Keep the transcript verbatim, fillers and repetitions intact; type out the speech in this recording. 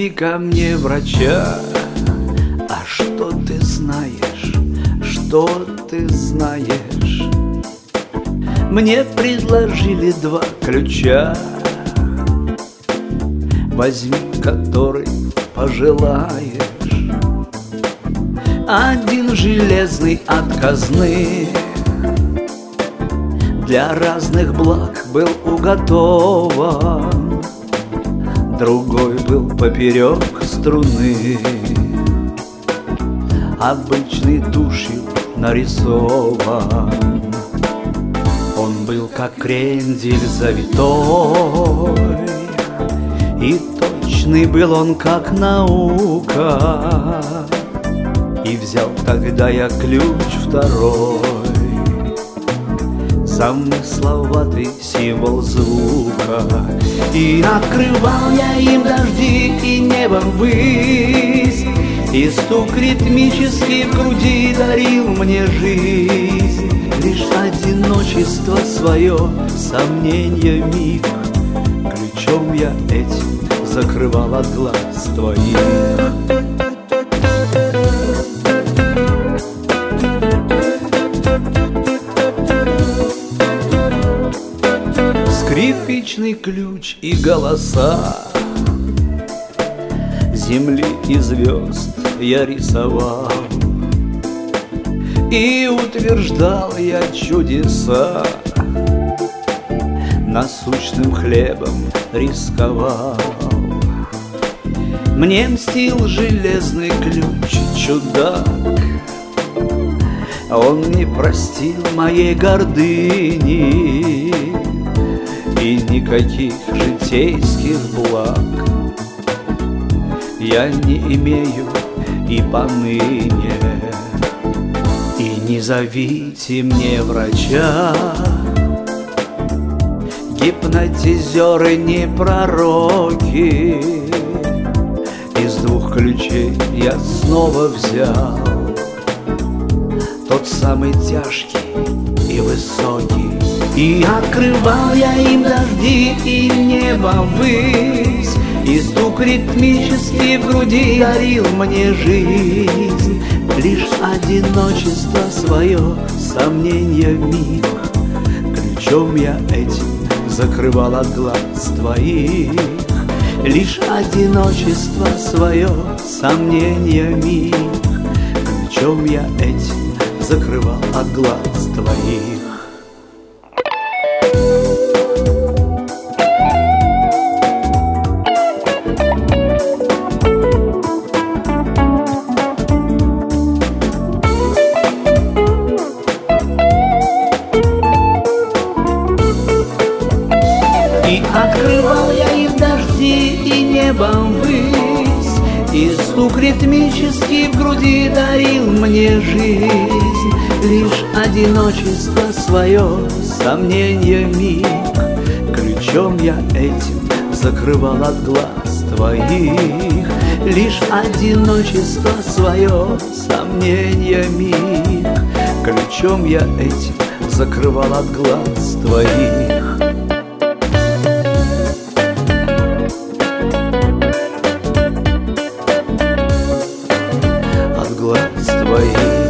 Приведи ко мне врача. А что ты знаешь, что ты знаешь? Мне предложили два ключа. Возьми, который пожелаешь. Один железный от казны, для разных благ был уготован. Другой был поперек струны, обычной тушью нарисован. Он был как крендель завитой, и точный был он как наука. И взял тогда я ключ второй, замысловатый символ звука. И открывал я им дожди и небо ввысь, и стук ритмический в груди дарил мне жизнь. Лишь одиночество свое, сомненье миг, ключом я этим закрывал от глаз твоих. Скрипичный ключ и голоса, земли и звезд я рисовал, и утверждал я чудеса, насущным хлебом рисковал. Мне мстил железный ключ, чудак, он не простил моей гордыни и никаких житейских благ я не имею и поныне. И не зовите мне врача, гипнотизеры не пророки. Из двух ключей я снова взял тот самый тяжкий и высокий. И открывал я им дожди и небо ввысь, и стук ритмический в груди дарил мне жизнь. Лишь одиночество свое, сомненье миг, ключом я этим закрывал от глаз твоих. Лишь одиночество свое, сомненье миг, ключом я этим закрывал от глаз твоих. И открывал я им дожди и небом ввысь, и стук ритмический в груди дарил мне жизнь. Лишь одиночество свое, сомненье миг, ключом я этим закрывал от глаз твоих. Лишь одиночество свое, сомненье миг, ключом я этим закрывал от глаз твоих. От глаз твоих.